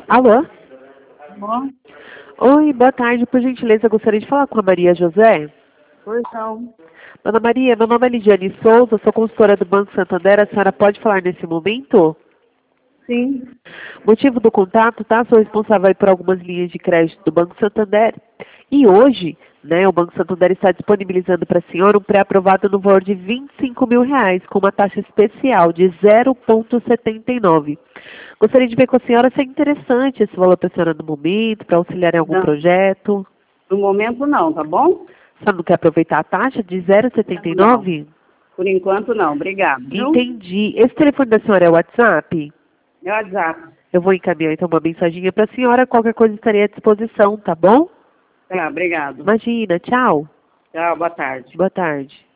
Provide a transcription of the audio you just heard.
Alô? Bom, Oi, boa tarde. Por gentileza, eu gostaria de falar com a Maria José. pois não. Dona Maria, meu nome é Lidiane Souza, sou consultora do Banco Santander. A senhora pode falar nesse momento? Sim. Motivo do contato, tá? Sou responsável aí por algumas linhas de crédito do Banco Santander. E hoje, né, o Banco Santander está disponibilizando para a senhora um pré-aprovado no valor de R$ 25.000, com uma taxa especial de 0,79. Gostaria de ver com a senhora se é interessante esse valor para a senhora no momento, para auxiliar em algum Não, projeto. no momento não, tá bom? A senhora não quer aproveitar a taxa de Não. 0,79? Por enquanto não, obrigado. Viu? Entendi. Esse telefone da senhora é o WhatsApp? É o WhatsApp. Eu vou encaminhar então uma mensaginha para a senhora, qualquer coisa estarei à disposição, tá bom? Tá, obrigado. Imagina, tchau. Tchau, boa tarde. Boa tarde.